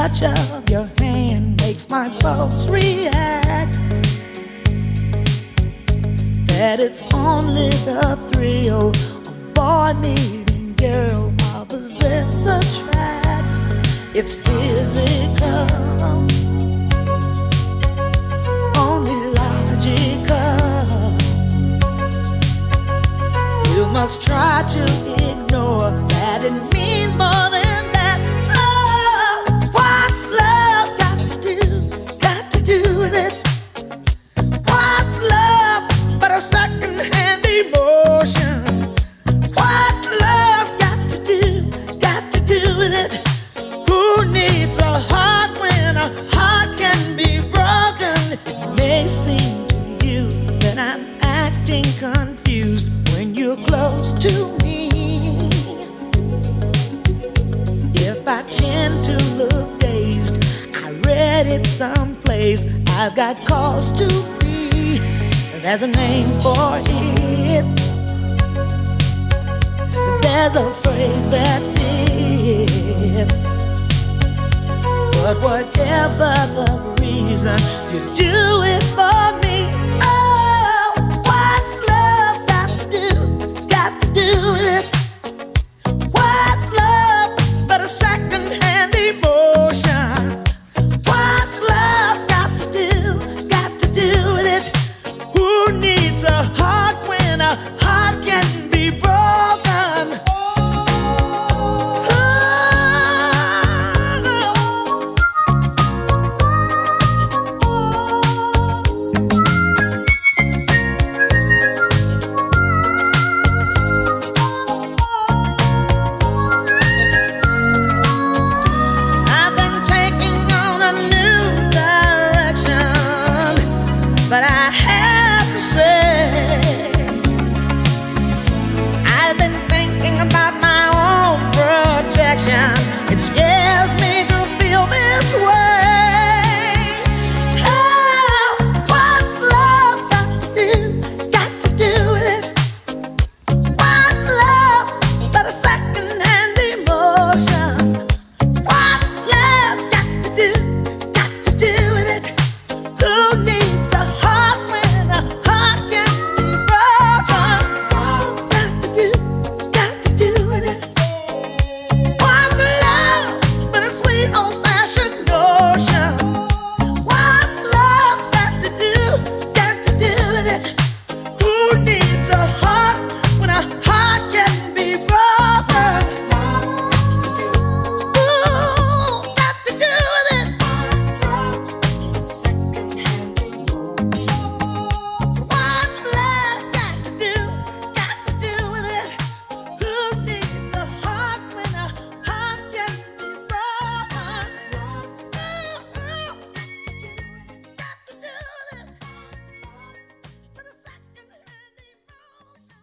touch of your hand makes my pulse react. That it's only the thrill of boy meeting girl, opposites attract. It's physical, only logical. You must try to ignore that it means more than that. Oh, what's love got to do with it? What's love but a second-hand emotion? What's love got to do with it? Who needs a heart when a heart can be broken? It may seem to you that I'm acting confused when you're close to me. If I tend to look dazed, I read it someplace. I've got cause to be. There's a name for it. There's a phrase that fits. But whatever the reason, you do it for